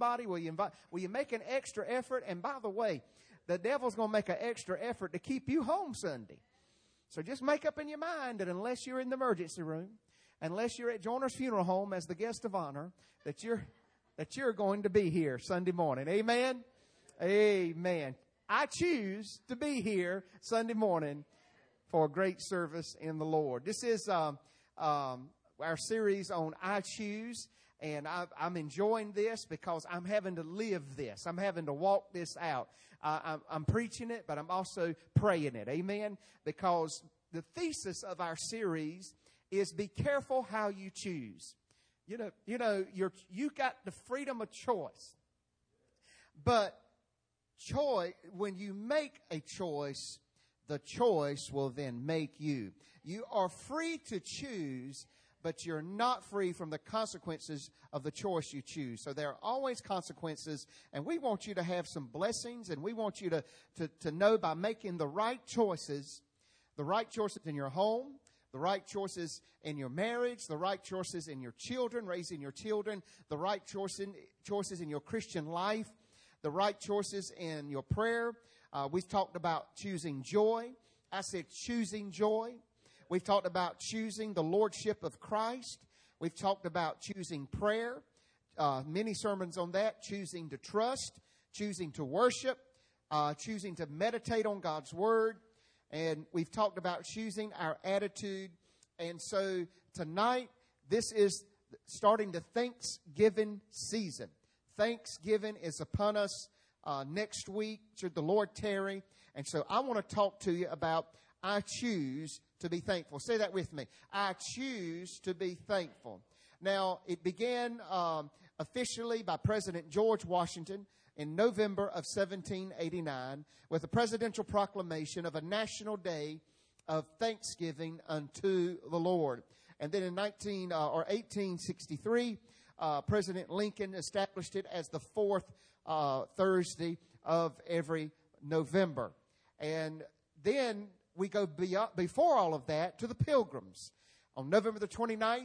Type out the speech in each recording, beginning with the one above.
somebody? Will you make an extra effort? And by the way, the devil's going to make an extra effort to keep you home Sunday. So just make up in your mind that unless you're in the emergency room, unless you're at Joyner's Funeral Home as the guest of honor, that you're going to be here Sunday morning. Amen? Amen. I choose to be here Sunday morning for a great service in the Lord. This is our series on I Choose, and I'm enjoying this because I'm having to live this. I'm having to walk this out. I'm preaching it, but I'm also praying it. Amen? Because the thesis of our series is be careful how you choose. You got the freedom of choice. But when you make a choice, the choice will then make you. You are free to choose, but you're not free from the consequences of the choice you choose. So there are always consequences, and we want you to have some blessings, and we want you to know by making the right choices in your home, the right choices in your marriage, the right choices in your children, raising your children, the right choices in your Christian life, the right choices in your prayer. We've talked about choosing joy. I said choosing joy. We've talked about choosing the lordship of Christ. We've talked about choosing prayer. Many sermons on that. Choosing to trust. Choosing to worship. Choosing to meditate on God's Word. And we've talked about choosing our attitude. And so tonight, this is starting the Thanksgiving season. Thanksgiving is upon us next week, should the Lord tarry. And so I want to talk to you about I choose to be thankful. Say that with me. I choose to be thankful. Now, it began officially by President George Washington in November of 1789 with a presidential proclamation of a national day of thanksgiving unto the Lord. And then in 1863, President Lincoln established it as the fourth Thursday of every November. And then we go before all of that to the Pilgrims. On November the 29th,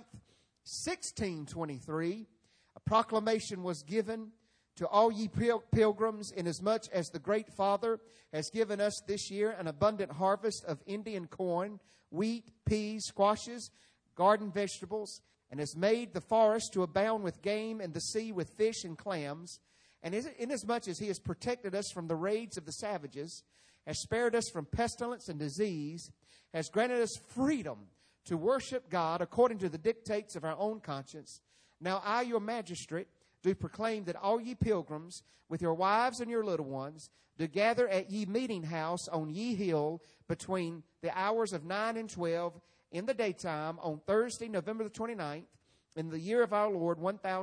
1623, a proclamation was given to all ye pilgrims, inasmuch as the Great Father has given us this year an abundant harvest of Indian corn, wheat, peas, squashes, garden vegetables, and has made the forest to abound with game and the sea with fish and clams. And inasmuch as he has protected us from the raids of the savages, has spared us from pestilence and disease, has granted us freedom to worship God according to the dictates of our own conscience. Now I, your magistrate, do proclaim that all ye pilgrims, with your wives and your little ones, do gather at ye meeting house on ye hill between the hours of 9 and 12 in the daytime on Thursday, November the 29th, in the year of our Lord,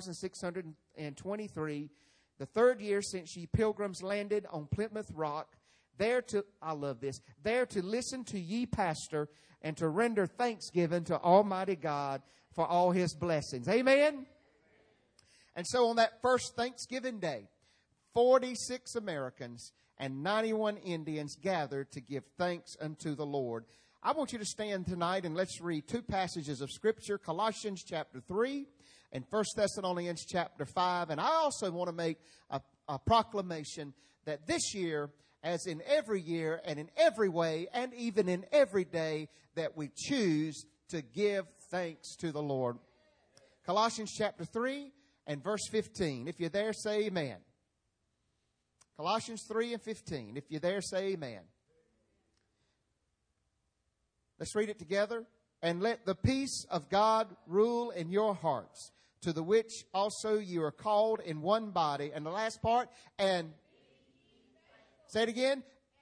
1623, the third year since ye pilgrims landed on Plymouth Rock, there to listen to ye pastor and to render thanksgiving to Almighty God for all his blessings. Amen? And so on that first Thanksgiving Day, 46 Americans and 91 Indians gathered to give thanks unto the Lord. I want you to stand tonight and let's read two passages of Scripture, Colossians chapter 3 and 1 Thessalonians chapter 5. And I also want to make a proclamation that this year, as in every year and in every way and even in every day, that we choose to give thanks to the Lord. Colossians chapter 3 and verse 15. If you're there, say amen. Colossians 3 and 15. If you're there, say amen. Let's read it together. And let the peace of God rule in your hearts, to the which also you are called in one body. And the last part, and say it again.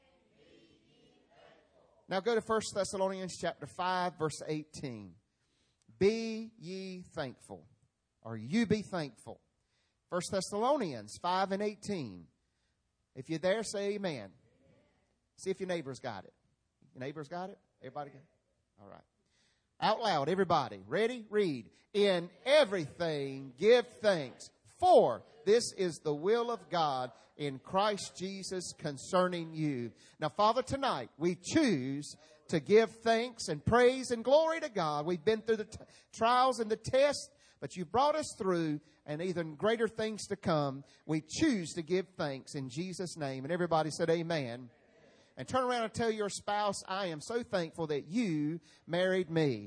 Now go to 1 Thessalonians chapter 5, verse 18. Be ye thankful, or you be thankful. 1 Thessalonians 5 and 18. If you're there, say amen. See if your neighbor's got it. Your neighbor's got it? Everybody got it? All right. Out loud, everybody. Ready? Read. In everything give thanks, for this is the will of God in Christ Jesus concerning you. Now, Father, tonight we choose to give thanks and praise and glory to God. We've been through the trials and the tests, but you've brought us through, and even greater things to come. We choose to give thanks in Jesus' name. And everybody said amen. And turn around and tell your spouse, I am so thankful that you married me.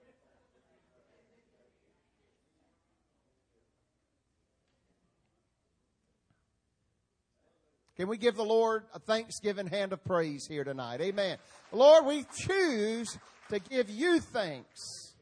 Can we give the Lord a thanksgiving hand of praise here tonight? Amen. Lord, we choose to give you thanks.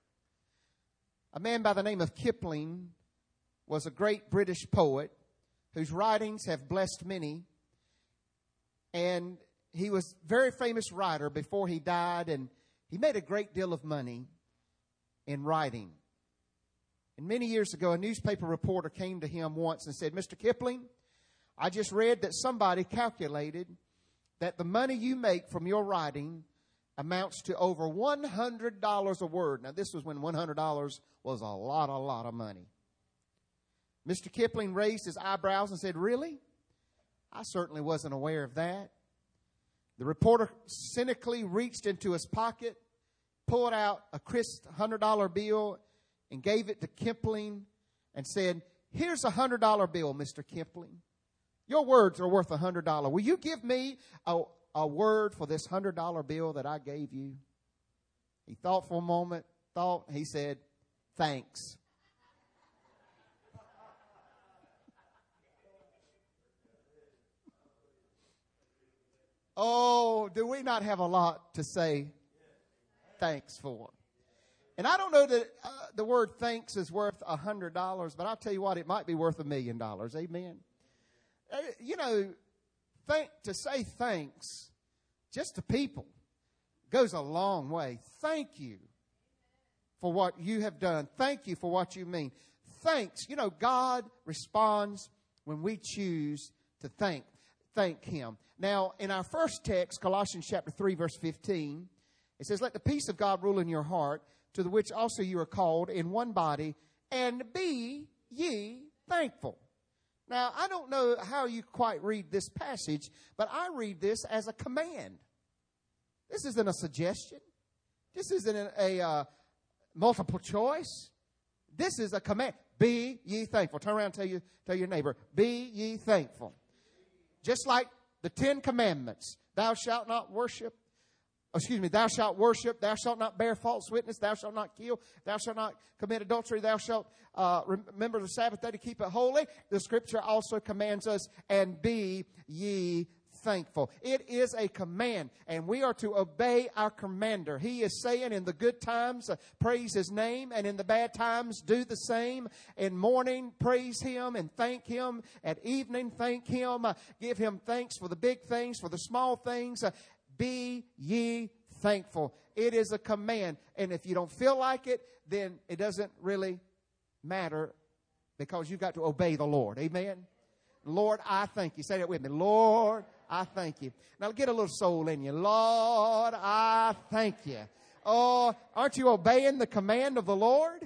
A man by the name of Kipling was a great British poet whose writings have blessed many. And he was a very famous writer before he died, and he made a great deal of money in writing. And many years ago, a newspaper reporter came to him once and said, Mr. Kipling, I just read that somebody calculated that the money you make from your writing amounts to over $100 a word. Now, this was when $100 was a lot of money. Mr. Kipling raised his eyebrows and said, really? I certainly wasn't aware of that. The reporter cynically reached into his pocket, pulled out a crisp $100 bill, and gave it to Kipling and said, here's a $100 bill, Mr. Kipling. Your words are worth $100. Will you give me a word for this $100 bill that I gave you? He thought for a moment, he said, thanks. Oh, do we not have a lot to say thanks for? And I don't know that the word thanks is worth $100, but I'll tell you what, it might be worth $1 million. Amen. You know, to say thanks just to people goes a long way. Thank you for what you have done. Thank you for what you mean. Thanks. You know, God responds when we choose to thank Him. Now, in our first text, Colossians chapter 3, verse 15, it says, let the peace of God rule in your heart, to the which also you are called in one body, and be ye thankful. Now, I don't know how you quite read this passage, but I read this as a command. This isn't a suggestion. This isn't a multiple choice. This is a command. Be ye thankful. Turn around and tell your neighbor, be ye thankful. Just like the 10 Commandments. Thou shalt worship, thou shalt not bear false witness, thou shalt not kill, thou shalt not commit adultery, thou shalt remember the Sabbath day to keep it holy. The Scripture also commands us, and be ye thankful. It is a command, and we are to obey our commander. He is saying in the good times, praise His name, and in the bad times, do the same. In morning, praise Him and thank Him. At evening, thank Him. Give Him thanks for the big things, for the small things. Be ye thankful. It is a command, and if you don't feel like it, then it doesn't really matter, because you've got to obey the Lord. Amen? Lord, I thank you. Say that with me. Lord, I thank you. Now get a little soul in you. Lord, I thank you. Oh, aren't you obeying the command of the Lord?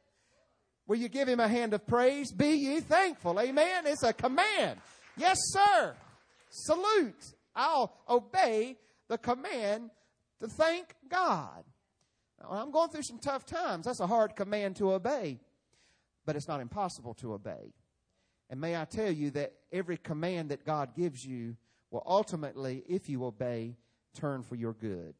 Will you give Him a hand of praise? Be ye thankful. Amen. It's a command. Yes, sir. Salute. I'll obey the command to thank God. Now, I'm going through some tough times. That's a hard command to obey, but it's not impossible to obey. And may I tell you that every command that God gives you will ultimately, if you obey, turn for your good.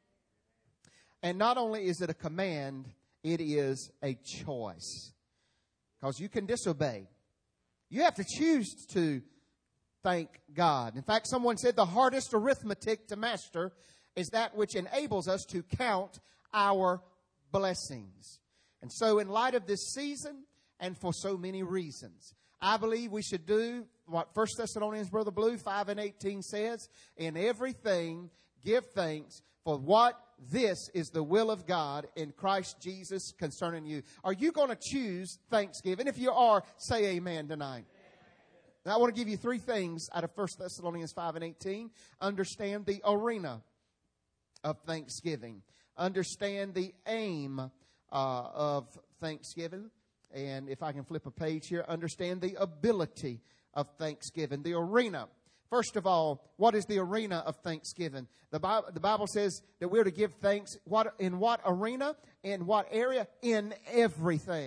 And not only is it a command, it is a choice. Because you can disobey. You have to choose to thank God. In fact, someone said the hardest arithmetic to master is that which enables us to count our blessings. And so in light of this season, and for so many reasons, I believe we should do what 1 Thessalonians, Brother Blue, 5:18 says, in everything give thanks, for what this is the will of God in Christ Jesus concerning you. Are you going to choose thanksgiving? If you are, say amen tonight. Now, I want to give you 3 things out of 1 Thessalonians 5:18. Understand the arena of thanksgiving. Understand the aim of thanksgiving. And if I can flip a page here, understand the ability of thanksgiving, the arena. First of all, what is the arena of thanksgiving? The Bible says that we're to give thanks in what arena? In what area? In everything.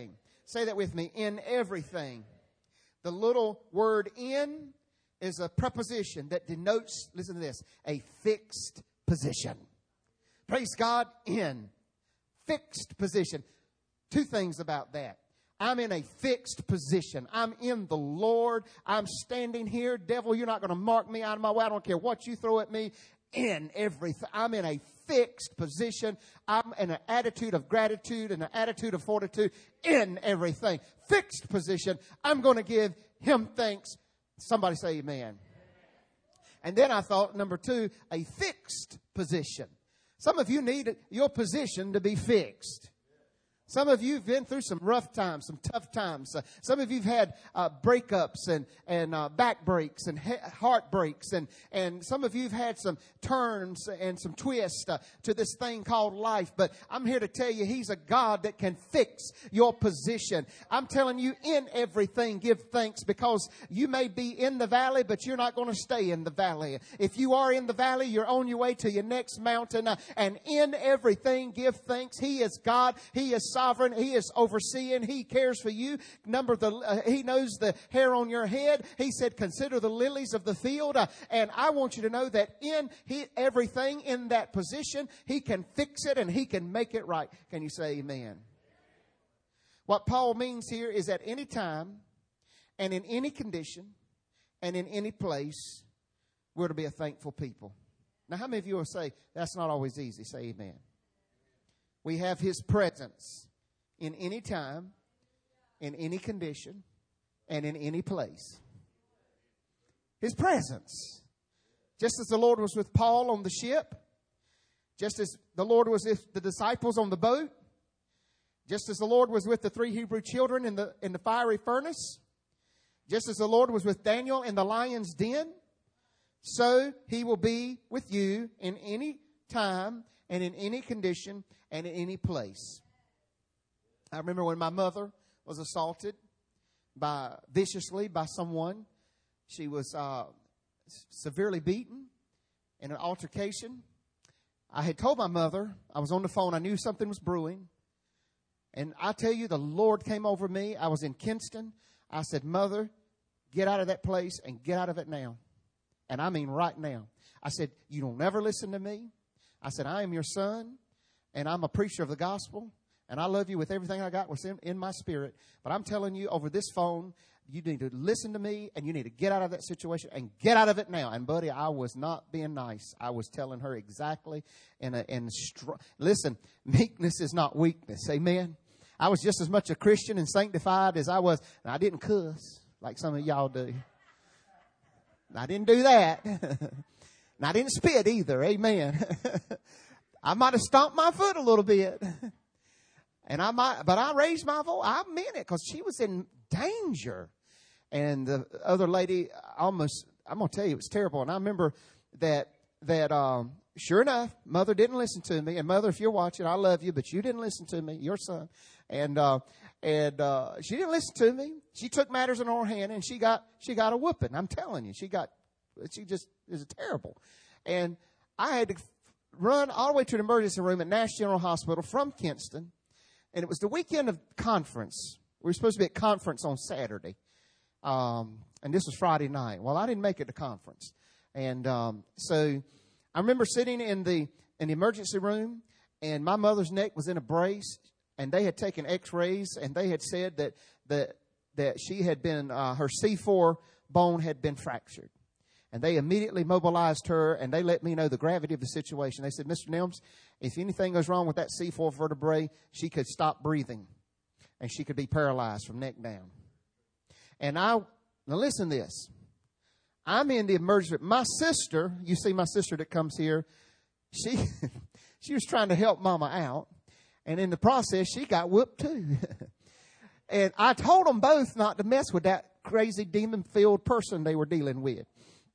Say that with me. In everything. The little word in is a preposition that denotes, listen to this, a fixed position. Praise God, in. Fixed position. Two things about that. I'm in a fixed position. I'm in the Lord. I'm standing here. Devil, you're not going to mark me out of my way. I don't care what you throw at me. In everything. I'm in a fixed position. I'm in an attitude of gratitude and an attitude of fortitude in everything. Fixed position. I'm going to give Him thanks. Somebody say amen. And then I thought, number two, a fixed position. Some of you need your position to be fixed. Some of you have been through some rough times, some tough times. Some of you have had breakups and back breaks and heart breaks. And some of you have had some turns and some twists to this thing called life. But I'm here to tell you, He's a God that can fix your position. I'm telling you, in everything, give thanks, because you may be in the valley, but you're not going to stay in the valley. If you are in the valley, you're on your way to your next mountain. And in everything, give thanks. He is God. He is sovereign. He is overseeing. He cares for you. He knows the hair on your head. He said, consider the lilies of the field. And I want you to know that in everything in that position, He can fix it and He can make it right. Can you say amen? What Paul means here is at any time and in any condition and in any place, we're to be a thankful people. Now, how many of you will say, that's not always easy? Say amen. We have His presence in any time, in any condition, and in any place. His presence. Just as the Lord was with Paul on the ship, just as the Lord was with the disciples on the boat, just as the Lord was with the 3 Hebrew children in the fiery furnace, just as the Lord was with Daniel in the lion's den, so He will be with you in any time and in any condition and in any place. I remember when my mother was assaulted viciously by someone. She was severely beaten in an altercation. I had told my mother, I was on the phone, I knew something was brewing. And I tell you, the Lord came over me. I was in Kinston. I said, Mother, get out of that place and get out of it now. And I mean right now. I said, you don't never listen to me. I said, I am your son, and I'm a preacher of the gospel, and I love you with everything I got within in my spirit. But I'm telling you over this phone, you need to listen to me, and you need to get out of that situation and get out of it now. And, buddy, I was not being nice. I was telling her exactly. Listen, meekness is not weakness. Amen. I was just as much a Christian and sanctified as I was. And I didn't cuss like some of y'all do. I didn't do that. And I didn't spit either. Amen. I might have stomped my foot a little bit. But I raised my voice. I meant it because she was in danger. And the other lady I'm going to tell you, it was terrible. And I remember that sure enough, Mother didn't listen to me. And Mother, if you're watching, I love you, but you didn't listen to me, your son. And she didn't listen to me. She took matters in her hand, and she got a whooping. I'm telling you, she just is terrible. And I had to run all the way to the emergency room at Nash General Hospital from Kinston. And it was the weekend of conference. We were supposed to be at conference on Saturday. And this was Friday night. Well, I didn't make it to conference. And so I remember sitting in the emergency room, and my mother's neck was in a brace, and they had taken x-rays, and they had said that she had been, her C4 bone had been fractured. And they immediately mobilized her, and they let me know the gravity of the situation. They said, Mr. Nelms, if anything goes wrong with that C4 vertebrae, she could stop breathing, and she could be paralyzed from neck down. And now listen to this. I'm in the emergency room. My sister, you see my sister that comes here, she was trying to help Mama out. And in the process, she got whooped too. And I told them both not to mess with that crazy demon-filled person they were dealing with.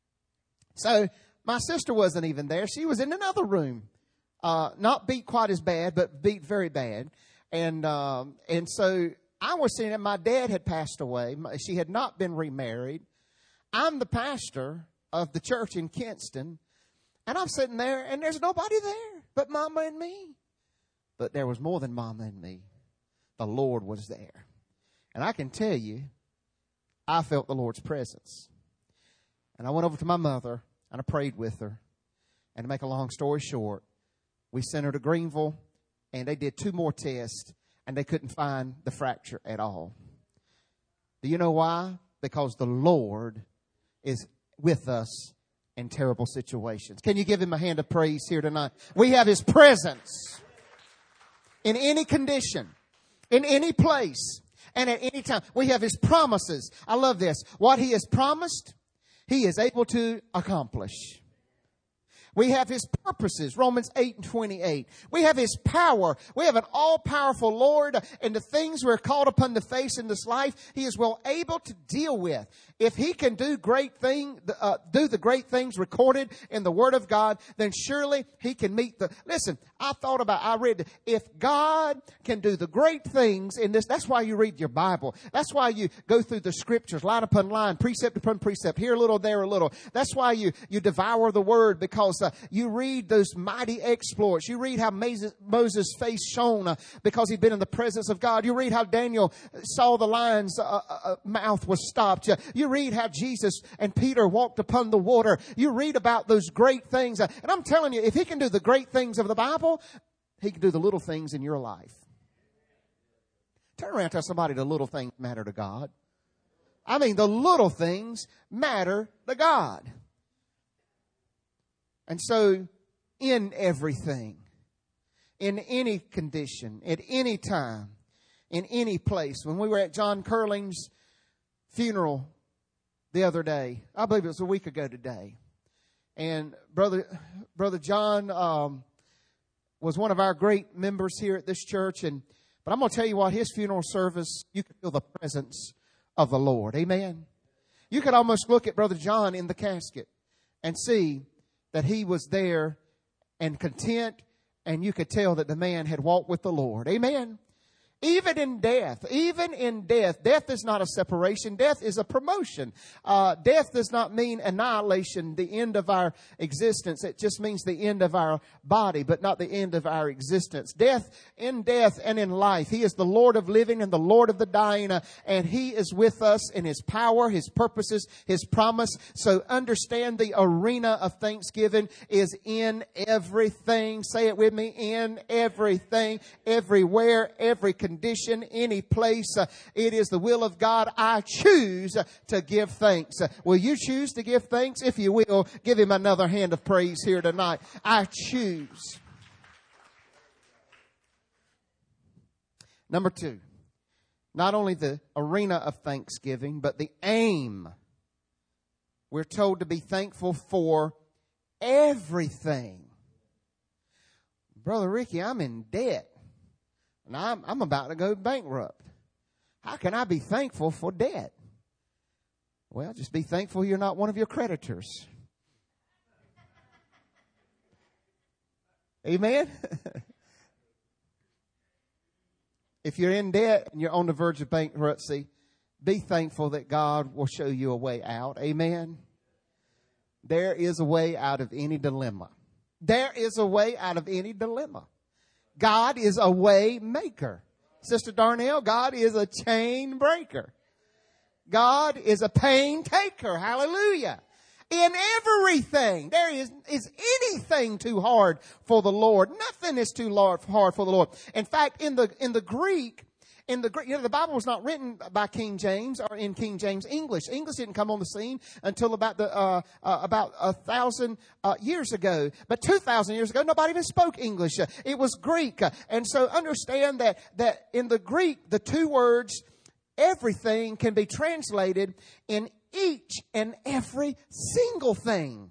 So my sister wasn't even there. She was in another room. Not beat quite as bad, but beat very bad. And so I was seeing that my dad had passed away. She had not been remarried. I'm the pastor of the church in Kinston. And I'm sitting there, and there's nobody there but Mama and me. But there was more than Mama and me. The Lord was there. And I can tell you, I felt the Lord's presence. And I went over to my mother and I prayed with her. And to make a long story short, we sent her to Greenville and they did 2 more tests and they couldn't find the fracture at all. Do you know why? Because the Lord is with us in terrible situations. Can you give Him a hand of praise here tonight? We have His presence in any condition, in any place, and at any time. We have His promises. I love this. What He has promised, He is able to accomplish. We have His purposes, Romans 8:28. We have His power. We have an all-powerful Lord, and the things we're called upon to face in this life, He is well able to deal with. If He can do the great things recorded in the Word of God, then surely He can meet listen, I read, if God can do the great things in this, that's why you read your Bible. That's why you go through the Scriptures, line upon line, precept upon precept, here a little, there a little. That's why you devour the Word, because you read those mighty exploits. You read how Moses' face shone because he'd been in the presence of God. You read how Daniel saw the lion's mouth was stopped. You read how Jesus and Peter walked upon the water. You read about those great things. And I'm telling you, if He can do the great things of the Bible, He can do the little things in your life. Turn around and tell somebody the little things matter to God. I mean, the little things matter to God. And so, in everything, in any condition, at any time, in any place, when we were at John Curling's funeral the other day, I believe it was a week ago today, and Brother John was one of our great members here at this church, but I'm going to tell you what, his funeral service, you could feel the presence of the Lord. Amen. You could almost look at Brother John in the casket and see that he was there and content, and you could tell that the man had walked with the Lord. Amen. Even in death, death is not a separation. Death is a promotion. Death does not mean annihilation, the end of our existence. It just means the end of our body, but not the end of our existence. Death and in life. He is the Lord of living and the Lord of the dying, and He is with us in His power, His purposes, His promise. So understand the arena of thanksgiving is in everything. Say it with me. In everything, everywhere, every condition, any place. It is the will of God. I choose to give thanks. Will you choose to give thanks? If you will, give Him another hand of praise here tonight. I choose. Number 2, not only the arena of thanksgiving, but the aim. We're told to be thankful for everything. Brother Ricky, I'm in debt. And I'm about to go bankrupt. How can I be thankful for debt? Well, just be thankful you're not one of your creditors. Amen? If you're in debt and you're on the verge of bankruptcy, be thankful that God will show you a way out. Amen? There is a way out of any dilemma. There is a way out of any dilemma. God is a way maker. Sister Darnell, God is a chain breaker. God is a pain taker. Hallelujah. In everything, there is anything too hard for the Lord. Nothing is too hard for the Lord. In fact, in the Greek, the Bible was not written by King James or in King James English. English didn't come on the scene until about 1,000 years ago. But 2,000 years ago, nobody even spoke English. It was Greek. And so understand that in the Greek, the 2 words, everything, can be translated in each and every single thing.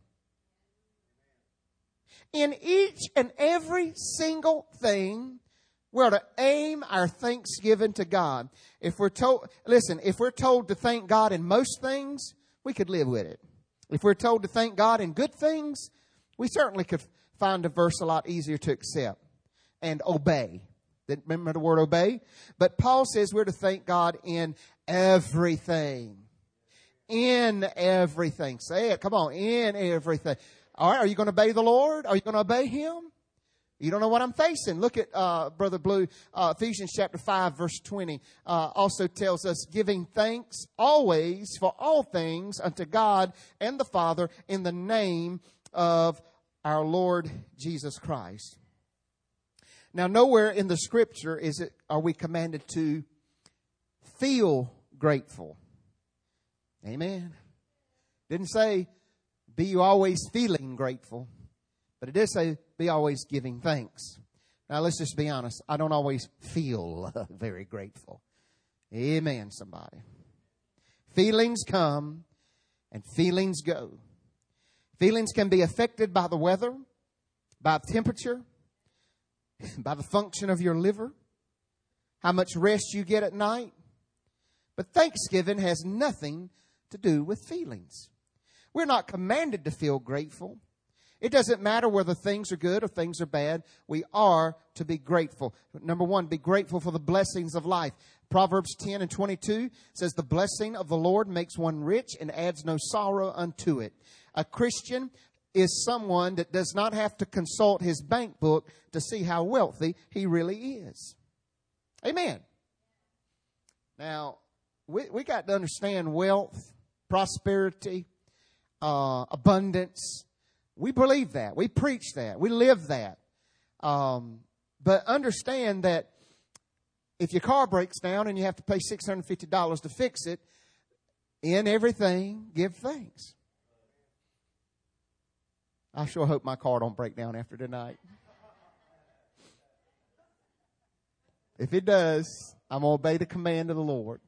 In each and every single thing, we're to aim our thanksgiving to God. If we're told to thank God in most things, we could live with it. If we're told to thank God in good things, we certainly could find a verse a lot easier to accept and obey. Remember the word obey? But Paul says we're to thank God in everything. In everything. Say it. Come on. In everything. All right. Are you going to obey the Lord? Are you going to obey Him? You don't know what I'm facing. Look at Brother Blue. Ephesians chapter 5, verse 20 also tells us, giving thanks always for all things unto God and the Father in the name of our Lord Jesus Christ. Now, nowhere in the Scripture are we commanded to feel grateful. Amen. Didn't say be you always feeling grateful, but it did say be always giving thanks. Now, let's just be honest. I don't always feel very grateful. Amen, somebody. Feelings come and feelings go. Feelings can be affected by the weather, by temperature, by the function of your liver, how much rest you get at night. But thanksgiving has nothing to do with feelings. We're not commanded to feel grateful. It doesn't matter whether things are good or things are bad. We are to be grateful. Number one, be grateful for the blessings of life. Proverbs 10 and 22 says, the blessing of the Lord makes one rich and adds no sorrow unto it. A Christian is someone that does not have to consult his bank book to see how wealthy he really is. Amen. Now, we got to understand wealth, prosperity, abundance. We believe that. We preach that. We live that. But understand that if your car breaks down and you have to pay $650 to fix it, in everything, give thanks. I sure hope my car don't break down after tonight. If it does, I'm going to obey the command of the Lord.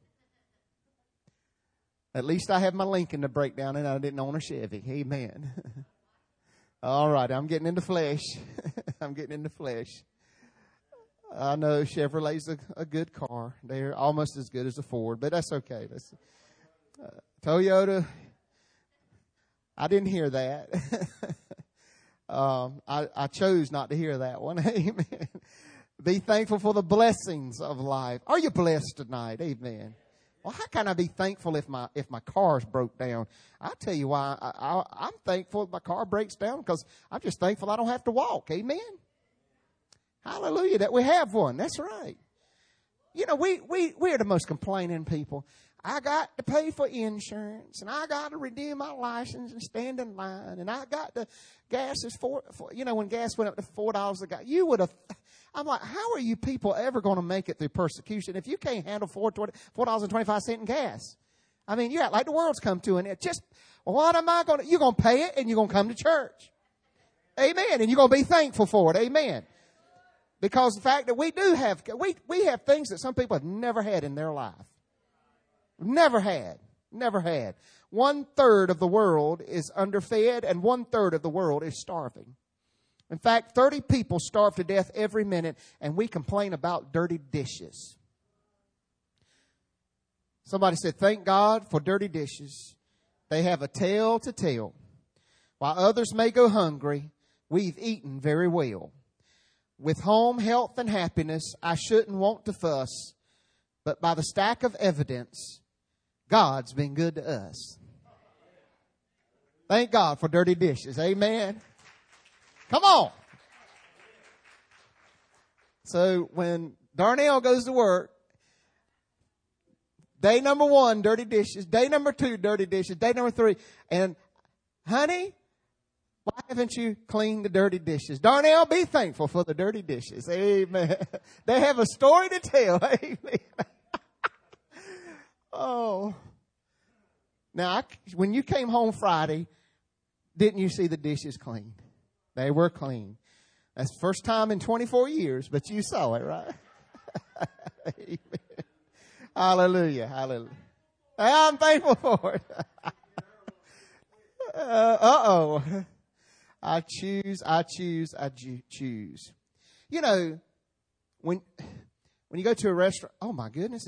At least I have my Lincoln to break down and I didn't own a Chevy. Amen. All right, I'm getting into flesh. I'm getting into flesh. I know Chevrolet's a good car. They're almost as good as a Ford, but that's okay. Toyota, I didn't hear that. I chose not to hear that one. Amen. Be thankful for the blessings of life. Are you blessed tonight? Amen. Well, how can I be thankful if my car's broke down? I'll tell you why. I'm thankful if my car breaks down because I'm just thankful I don't have to walk. Amen. Hallelujah that we have one. That's right. You know, we're the most complaining people. I got to pay for insurance, and I got to renew my license and stand in line, and I got the gas is when gas went up to $4 a gallon, I'm like, how are you people ever going to make it through persecution if you can't handle $4.25 in gas? I mean, you act like the world's come to an end. What am I going to, you're going to pay it and you're going to come to church. Amen. And you're going to be thankful for it. Amen. Because the fact that we do have, we have things that some people have never had in their life. Never had. 1/3 of the world is underfed and 1/3 of the world is starving. In fact, 30 people starve to death every minute, and we complain about dirty dishes. Somebody said, thank God for dirty dishes. They have a tale to tell. While others may go hungry, we've eaten very well. With home, health, and happiness, I shouldn't want to fuss, but by the stack of evidence, God's been good to us. Thank God for dirty dishes. Amen. Come on. So when Darnell goes to work, day number 1, dirty dishes. Day number 2, dirty dishes. Day number 3. And, honey, why haven't you cleaned the dirty dishes? Darnell, be thankful for the dirty dishes. Amen. They have a story to tell. Amen. Oh. Now, when you came home Friday, didn't you see the dishes clean? They were clean. That's the first time in 24 years, but you saw it, right? Amen. Hallelujah. Hallelujah. I'm thankful for it. I choose. You know, when you go to a restaurant, oh my goodness,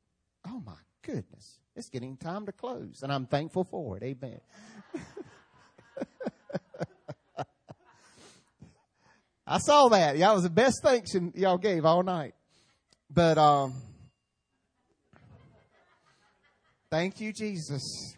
it's getting time to close, and I'm thankful for it. Amen. I saw that. Y'all was the best thanks y'all gave all night. But thank you, Jesus.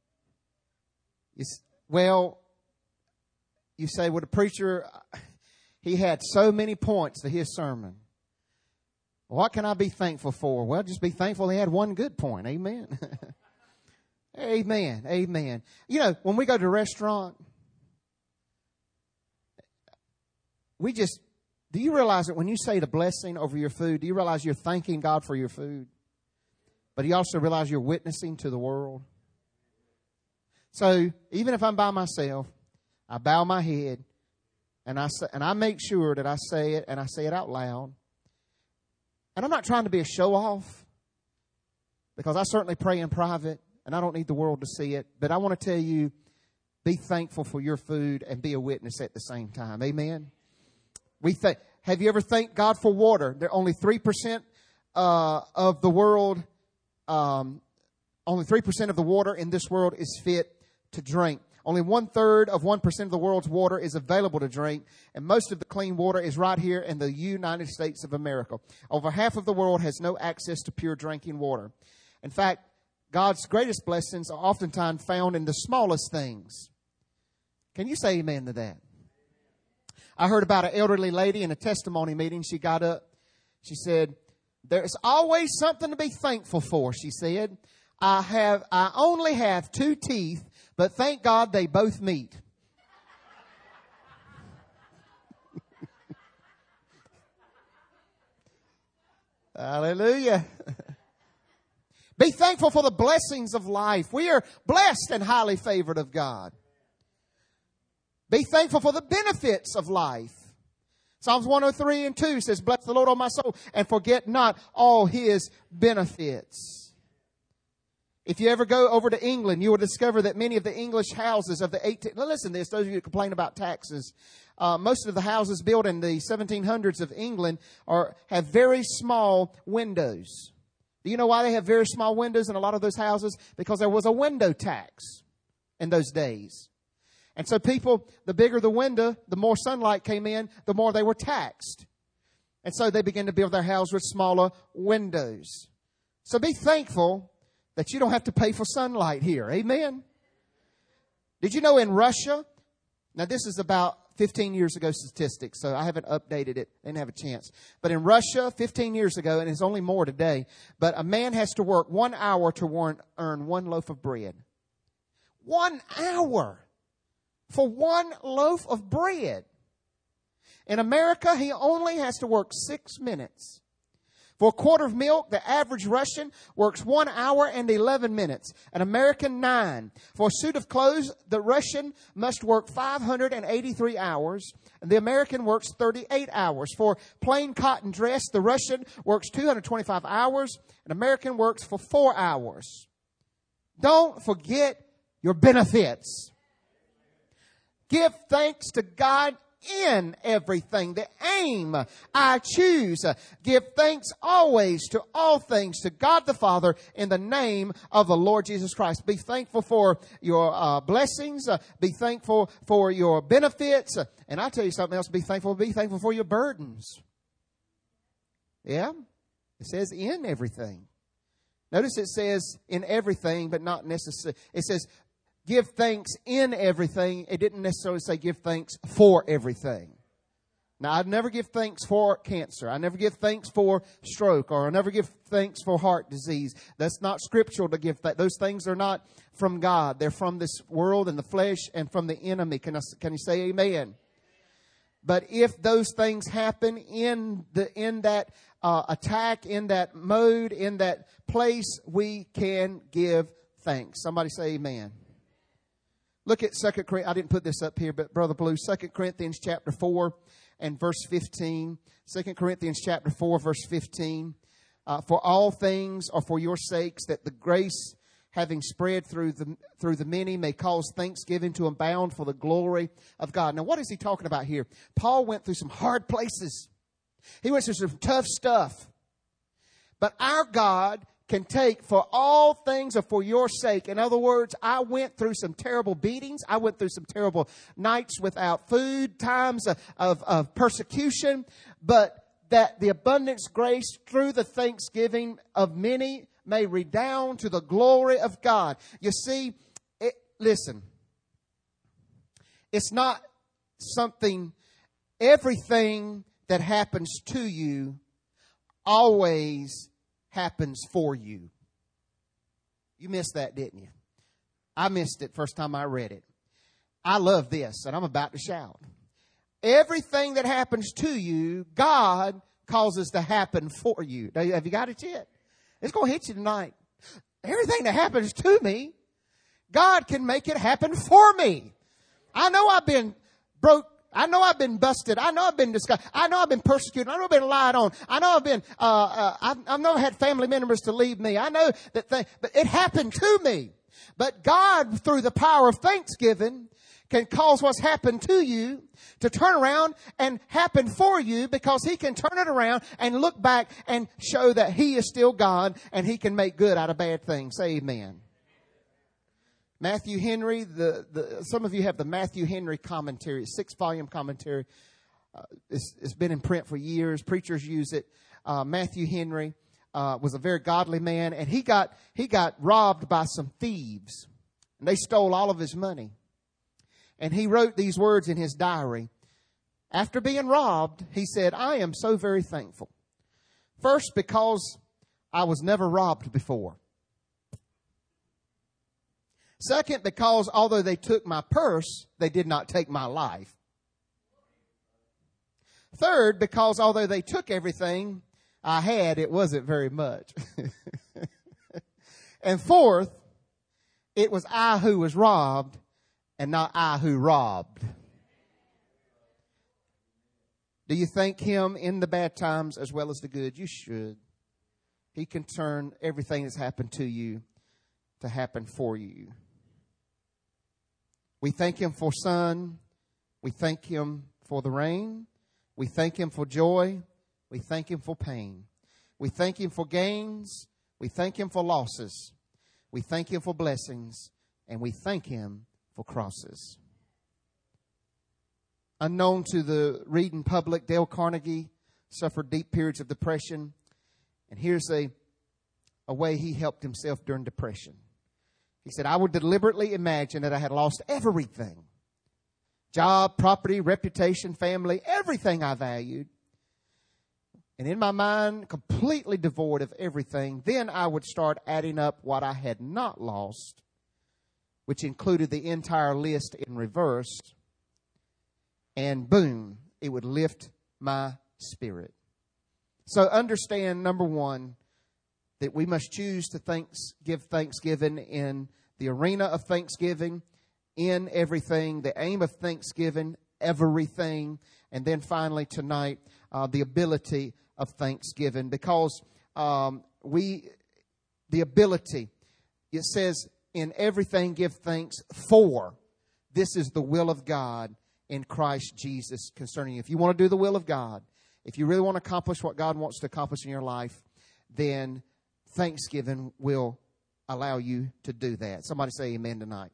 You say, well, the preacher, he had so many points to his sermon. What can I be thankful for? Well, just be thankful he had one good point. Amen. Amen. Amen. You know, when we go to a restaurant, do you realize that when you say the blessing over your food, do you realize you're thanking God for your food? But you also realize you're witnessing to the world. So even if I'm by myself, I bow my head and I make sure that I say it and I say it out loud. And I'm not trying to be a show off, because I certainly pray in private and I don't need the world to see it. But I want to tell you, be thankful for your food and be a witness at the same time. Amen. Have you ever thanked God for water? There are only 3% of the world. Only 3% of the water in this world is fit to drink. Only 1/3 of 1% of the world's water is available to drink. And most of the clean water is right here in the United States of America. Over half of the world has no access to pure drinking water. In fact, God's greatest blessings are oftentimes found in the smallest things. Can you say amen to that? I heard about an elderly lady in a testimony meeting. She got up. She said, "There's always something to be thankful for," she said. I only have 2 teeth, but thank God they both meet. Hallelujah. Be thankful for the blessings of life. We are blessed and highly favored of God. Be thankful for the benefits of life. Psalms 103:2 says, "Bless the Lord, O my soul, and forget not all His benefits." If you ever go over to England, you will discover that many of the English houses of the 18th... Now listen to this, those of you who complain about taxes. Most of the houses built in the 1700s of England have very small windows. Do you know why they have very small windows in a lot of those houses? Because there was a window tax in those days. And so people, the bigger the window, the more sunlight came in, the more they were taxed. And so they began to build their house with smaller windows. So be thankful that you don't have to pay for sunlight here. Amen. Did you know in Russia, now this is about 15 years ago statistics, so I haven't updated it. I didn't have a chance. But in Russia, 15 years ago, and it's only more today, but a man has to work 1 hour to earn 1 loaf of bread. 1 hour for 1 loaf of bread. In America, he only has to work 6 minutes. For a quart of milk, the average Russian works 1 hour and 11 minutes. An American, 9. For a suit of clothes, the Russian must work 583 hours. And the American works 38 hours. For plain cotton dress, the Russian works 225 hours. An American works for 4 hours. Don't forget your benefits. Give thanks to God in everything. The aim I choose. Give thanks always to all things to God the Father in the name of the Lord Jesus Christ. Be thankful for your blessings. Be thankful for your benefits. And I'll tell you something else. Be thankful for your burdens. Yeah. It says in everything. Notice it says in everything, but not necessarily. It says give thanks in everything. It didn't necessarily say give thanks for everything. Now, I'd never give thanks for cancer. I never give thanks for stroke, or I never give thanks for heart disease. That's not scriptural to give that. Those things are not from God. They're from this world and the flesh and from the enemy. Can you say amen? But if those things happen in that attack, in that mode, in that place, we can give thanks. Somebody say amen. Look at 2 Corinthians. I didn't put this up here, but Brother Blue, 2 Corinthians chapter 4 and verse 15. 2 Corinthians chapter 4, verse 15. For all things are for your sakes, that the grace having spread through the many may cause thanksgiving to abound for the glory of God. Now, what is he talking about here? Paul went through some hard places. He went through some tough stuff. But our God can take for all things are for your sake. In other words, I went through some terrible beatings. I went through some terrible nights without food, times of persecution. But that the abundance grace through the thanksgiving of many may redound to the glory of God. You see, listen, it's not something... everything that happens to you always happens for you. You missed that, didn't you? I missed it first time I read it. I love this, and I'm about to shout. Everything that happens to you, God causes to happen for you. Have you got it yet? It's going to hit you tonight. Everything that happens to me, God can make it happen for me. I know I've been broke. I know I've been busted. I know I've been disgusted. I know I've been persecuted. I know I've been lied on. I know I've been, I know I had family members to leave me. I know that but it happened to me. But God, through the power of thanksgiving, can cause what's happened to you to turn around and happen for you, because He can turn it around and look back and show that He is still God and He can make good out of bad things. Say amen. Matthew Henry, some of you have the Matthew Henry commentary, 6-volume commentary. It's been in print for years. Preachers use it. Matthew Henry was a very godly man, and he got robbed by some thieves, and they stole all of his money. And he wrote these words in his diary. After being robbed, he said, "I am so very thankful. First, because I was never robbed before. Second, because although they took my purse, they did not take my life. Third, because although they took everything I had, it wasn't very much. And fourth, it was I who was robbed and not I who robbed." Do you thank Him in the bad times as well as the good? You should. He can turn everything that's happened to you to happen for you. We thank Him for sun. We thank Him for the rain. We thank Him for joy. We thank Him for pain. We thank Him for gains. We thank Him for losses. We thank Him for blessings. And we thank Him for crosses. Unknown to the reading public, Dale Carnegie suffered deep periods of depression. And here's a way he helped himself during depression. He said, "I would deliberately imagine that I had lost everything. Job, property, reputation, family, everything I valued. And in my mind, completely devoid of everything, then I would start adding up what I had not lost, which included the entire list in reverse. And boom, it would lift my spirit." So understand, number one, that we must choose to give thanksgiving in the arena of thanksgiving, in everything, the aim of thanksgiving, everything. And then finally tonight, the ability of thanksgiving. Because the ability, it says, in everything give thanks, for this is the will of God in Christ Jesus concerning you. If you want to do the will of God, if you really want to accomplish what God wants to accomplish in your life, then thanksgiving will allow you to do that. Somebody say amen tonight.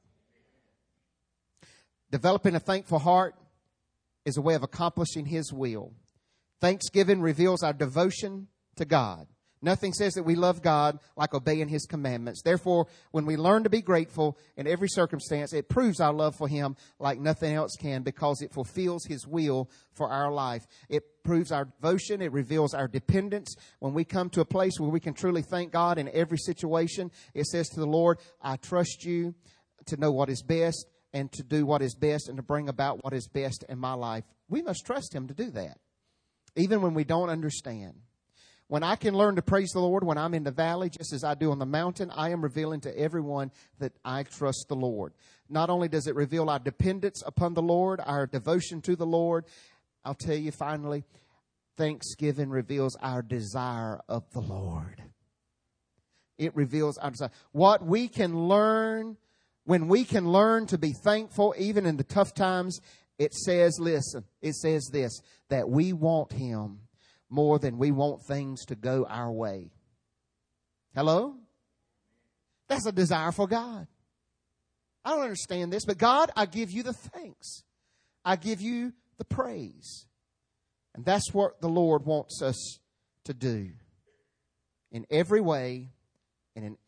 Developing a thankful heart is a way of accomplishing His will. Thanksgiving reveals our devotion to God. Nothing says that we love God like obeying His commandments. Therefore, when we learn to be grateful in every circumstance, it proves our love for Him like nothing else can, because it fulfills His will for our life. It proves our devotion. It reveals our dependence. When we come to a place where we can truly thank God in every situation, it says to the Lord, "I trust you to know what is best and to do what is best and to bring about what is best in my life." We must trust Him to do that, even when we don't understand. When I can learn to praise the Lord when I'm in the valley, just as I do on the mountain, I am revealing to everyone that I trust the Lord. Not only does it reveal our dependence upon the Lord, our devotion to the Lord, I'll tell you finally, thanksgiving reveals our desire of the Lord. It reveals our desire. What we can learn, when we can learn to be thankful even in the tough times, it says, listen, it says this, that we want Him more than we want things to go our way. Hello? That's a desire for God. I don't understand this, but God, I give you the thanks. I give you the praise. And that's what the Lord wants us to do. In every way, and in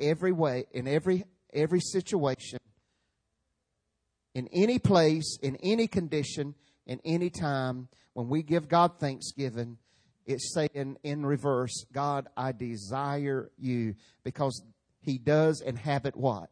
every situation, in any place, in any condition, and any time when we give God thanksgiving, it's saying in reverse, God, I desire you, because He does inhabit what?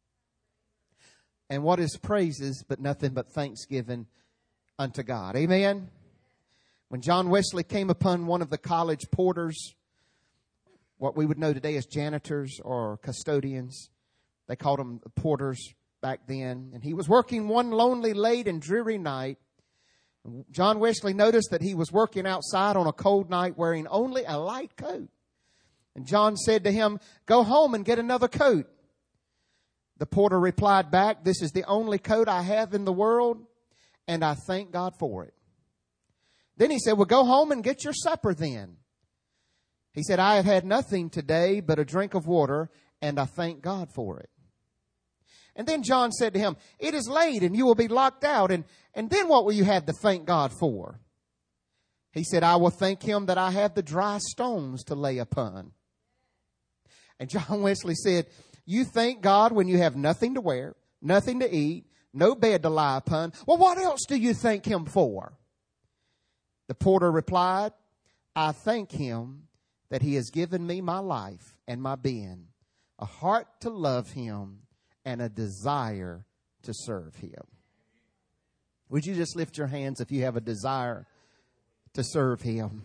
And what is praises but nothing but thanksgiving unto God. Amen? When John Wesley came upon one of the college porters, what we would know today as janitors or custodians, they called them porters back then, and he was working one lonely, late, and dreary night. John Wesley noticed that he was working outside on a cold night wearing only a light coat. And John said to him, "Go home and get another coat." The porter replied back, "This is the only coat I have in the world, and I thank God for it." Then he said, "Well, go home and get your supper then." He said, "I have had nothing today but a drink of water, and I thank God for it." And then John said to him, "It is late and you will be locked out. And then what will you have to thank God for?" He said, "I will thank Him that I have the dry stones to lay upon." And John Wesley said, "You thank God when you have nothing to wear, nothing to eat, no bed to lie upon. Well, what else do you thank Him for?" The porter replied, "I thank Him that He has given me my life and my being, a heart to love Him, and a desire to serve Him." Would you just lift your hands if you have a desire to serve Him?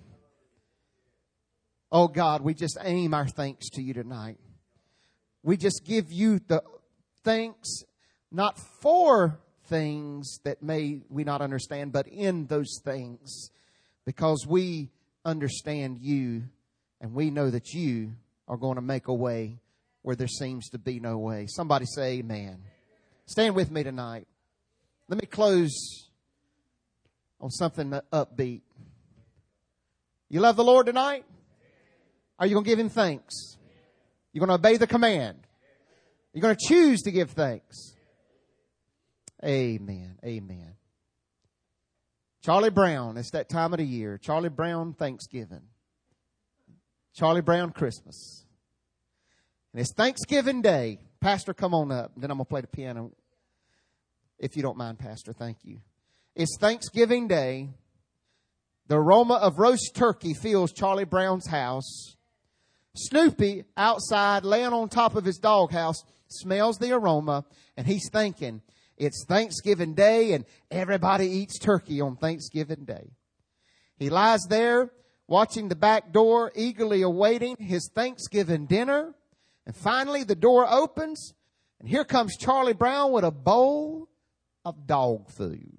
Oh God, we just aim our thanks to you tonight. We just give you the thanks, not for things that may we not understand, but in those things, because we understand you and we know that you are going to make a way where there seems to be no way. Somebody say amen. Stand with me tonight. Let me close on something upbeat. You love the Lord tonight? Are you going to give Him thanks? You're going to obey the command? You're going to choose to give thanks? Amen. Amen. Charlie Brown, it's that time of the year. Charlie Brown Thanksgiving. Charlie Brown Christmas. And it's Thanksgiving Day. Pastor, come on up. Then I'm going to play the piano. If you don't mind, Pastor, thank you. It's Thanksgiving Day. The aroma of roast turkey fills Charlie Brown's house. Snoopy, outside, laying on top of his doghouse, smells the aroma, and he's thinking, it's Thanksgiving Day, and everybody eats turkey on Thanksgiving Day. He lies there, watching the back door, eagerly awaiting his Thanksgiving dinner. And finally, the door opens, and here comes Charlie Brown with a bowl of dog food.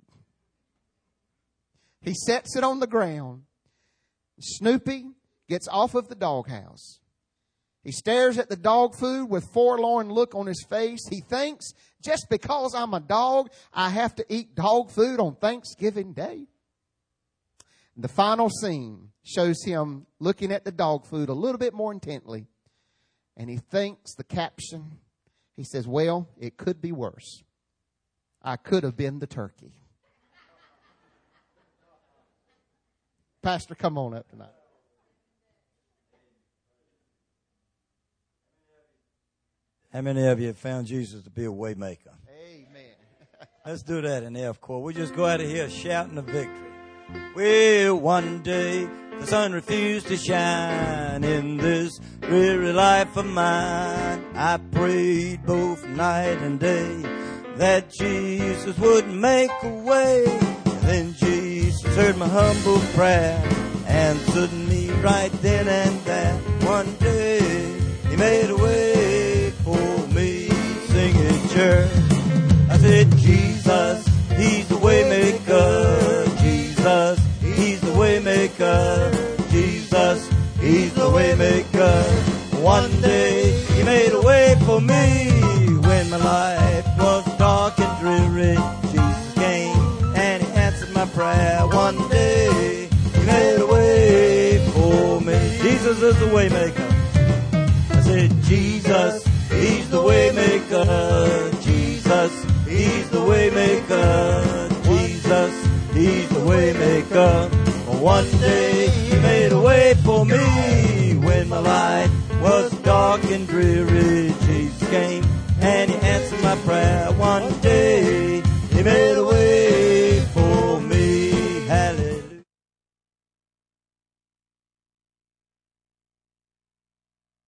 He sets it on the ground. Snoopy gets off of the doghouse. He stares at the dog food with forlorn look on his face. He thinks, just because I'm a dog, I have to eat dog food on Thanksgiving Day. The final scene shows him looking at the dog food a little bit more intently. And he thinks the caption, he says, well, it could be worse. I could have been the turkey. Pastor, come on up tonight. How many of you have found Jesus to be a way maker? Amen. Let's do that in the F chord. We just go out of here shouting a victory. Well, one day the sun refused to shine in this dreary life of mine. I prayed both night and day that Jesus would make a way. Then Jesus heard my humble prayer, answered me right then and there. One day He made a way for me, singing church. I said, Jesus, He's the way maker. Jesus, He's the way maker. Jesus, He's the way maker. One day He made a way for me when my life was dark and dreary. Jesus came and He answered my prayer. One day He made a way for me. Jesus is the way maker. I said, Jesus, He's the way maker. Jesus, He's the way maker. Jesus, He's the way maker. One day He made a way for me when my life was dark and dreary. Jesus came and He answered my prayer. One